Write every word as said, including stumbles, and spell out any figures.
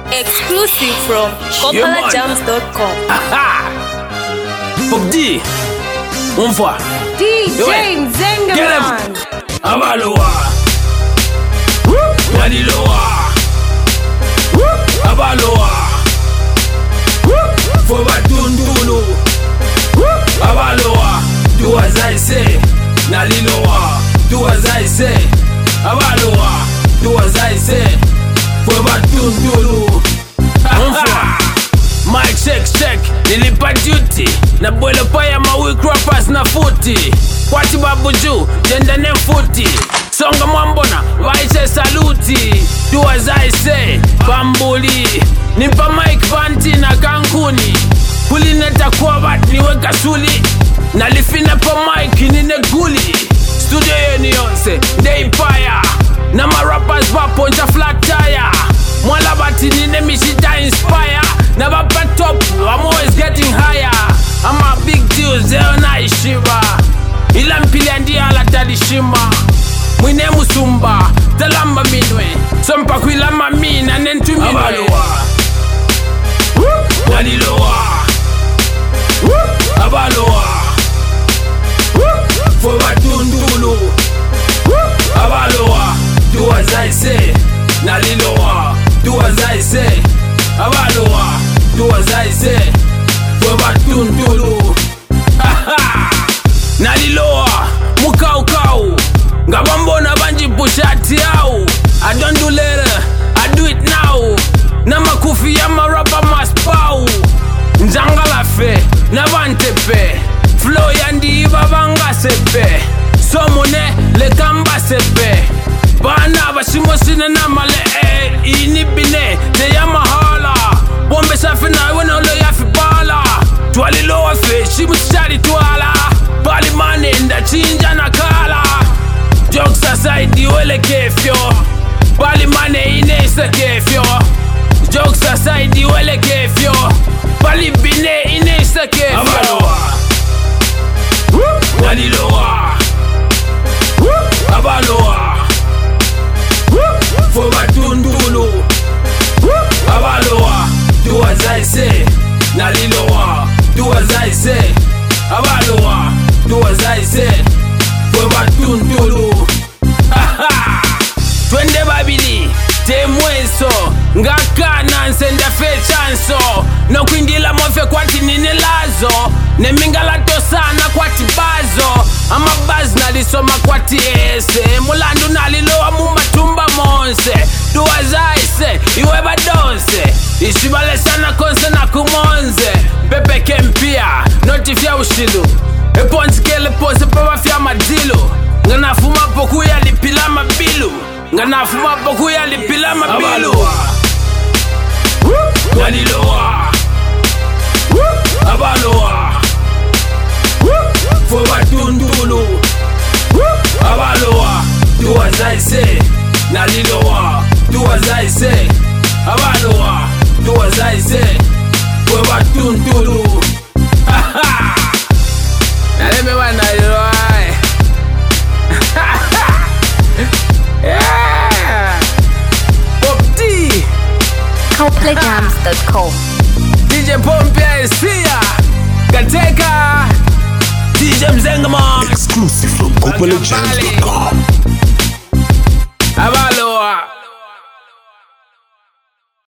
Exclusive from Kopala Jams dot com. Bob D, on voit. D J Mzengaman. Abaloa. Naliloa. Abaloa. Fobatundulu. Abaloa. Do as I say. Naliloa. Do as I say. Abaloa. Do as I say. Fobatundulu. Mic check check, nilipa duty na boile paya mawik rappers na footy. Kwati babu juu, jenda ne footy. Songa mwambona, vaiche saluti. Do as I say, bambuli. Nipa mic banti na kankuni. Kulineta kwa bat niweka suli. Nalifina pa mic nine guli. Studio yeni yonse, day paya. Na ma rappers wapo nja flat tire. Mwala bati nine mishita inspire. Never back top, I'm always getting higher. I'm a big deal, zeo na ishiba. Ila mpili andia la tadishima. Mwine musumba, talamba minwe. Sompa kuilama mina, nentu minwe. Abaloa. Naliloa. Abaloa. Fobatundulu. Abaloa. Do as I say. Naliloa. Do as I say. Abaloa. Do as I say. Fobatundulu. Naliloa. Mukau kau. Ngabambona banji pushati yao. I don't do later, I do it now. Na makufi ya marapa maspau. Nzangala fe, na vantepe. Flow yandi iba vanga sepe. Somone le kamba sepe. Bana bashimo sina na male eh. Inibine te ya mahala. Bombe safi na wena ulo ya fibala. Tuwali loa fe, shimu shari tuwala. Bali mane nda chinja na kala. Jokes aside wele kefyo. Bali mane ine isa kefyo. Jokes aside wele kefyo. Bali bine ine isa kefyo. Abaloa. Naliloa. Abaloa. Fobatundulu. Abaloa. Do as I say. Naliloa. Do as I say. Abaloa. Do as I say. Fobatundulu. Twende babili. Temweso. Ngaka nansenda fe chanso. No kwingila mofe kwati nini lazo. Nemingala tosana kwati bazo. Ama baz nalisoma kwati ese. Mulandu naliloa mumatumba monse. Do as I say, iwe badonse. Ishibale sana konse na kumonze. Pepe kempia, notifia ushilu. Eponzi kele pose pewa fia madilo. Ngana fuma poku ya lipila mabilu. Ngana fuma poku ya lipila mabilu. Naliloa. Abaloa. Fobatundulu. Abaloa. Do as I say. Naliloa. Do as I say. Abaloa. Do as I say. Fobatundulu. Naleme wa naliloa. Yeah. Bob D. Kopala Jams dot com. D J Pompia is here. Gateka. D J Mzengaman. Exclusive from Kopala Jams dot com.